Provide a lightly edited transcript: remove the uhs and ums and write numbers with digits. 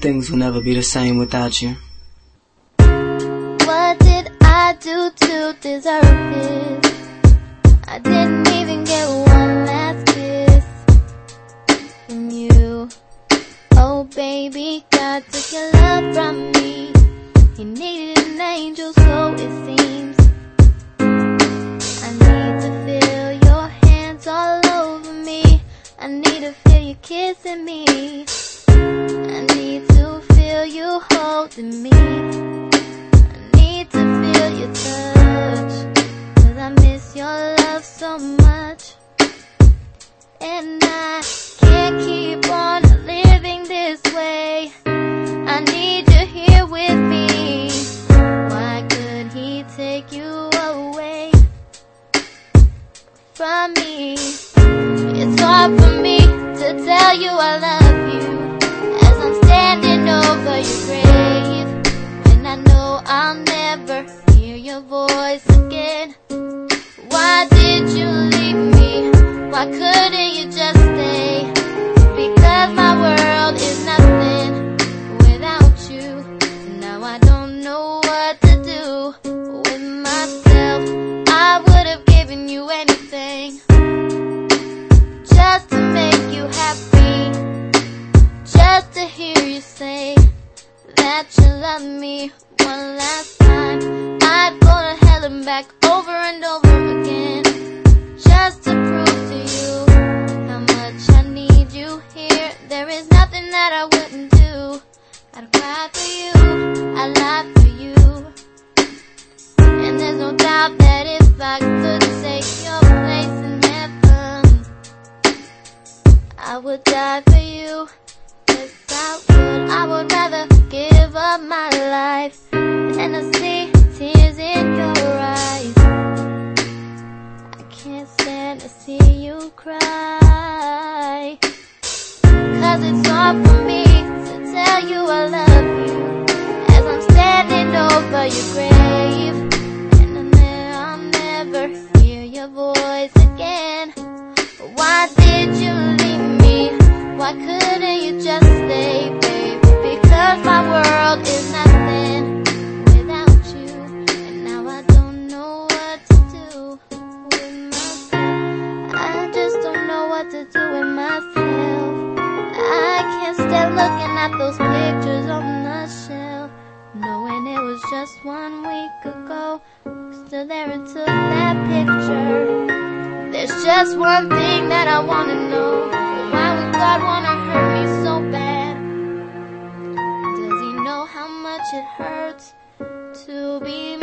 things will never be the same without you. What did I do to deserve this? I didn't even get one last kiss from you. Oh baby, God took your love from me. He needed an angel, so it seems. I need to feel your hands all over me. I need to feel you kissing me. I need to feel you holding me. I need to feel your touch, 'cause I miss your love so much. And I can't keep on living this way. I need you here with me. Why could he take you away from me? It's hard for me to tell you I love you as I'm standing over your grave, when I know I'll never hear your voice again. Why did you leave me? Why couldn't you just stay? Because my world is nothing without you. Now I don't know what to do with myself. I would have given you anything just to make you happy, just to hear you say that you love me one last time. I'd go to hell and back over and over again, just to prove to you how much I need you here. There is nothing that I wouldn't do. I'd cry for you, I'd lie for you, and there's no doubt that if I could take your place in heaven, I would die for you. Yes, I would rather give up my life than to see tears in your eyes. I can't stand to see you cry, 'cause it's hard for me to tell you I love you as I'm standing over your grave, and I'll never hear your voice again. Why did you leave me? Why couldn't you just stay, baby? Because my world is nothing without you, and now I don't know what to do with myself. I just don't know what to do with myself. I can't stand looking at those pictures on the shelf, knowing it was just 1 week ago. Still there and took that picture. There's just one thing that I wanna know. Why would God wanna hurt me so bad? Does he know how much it hurts to be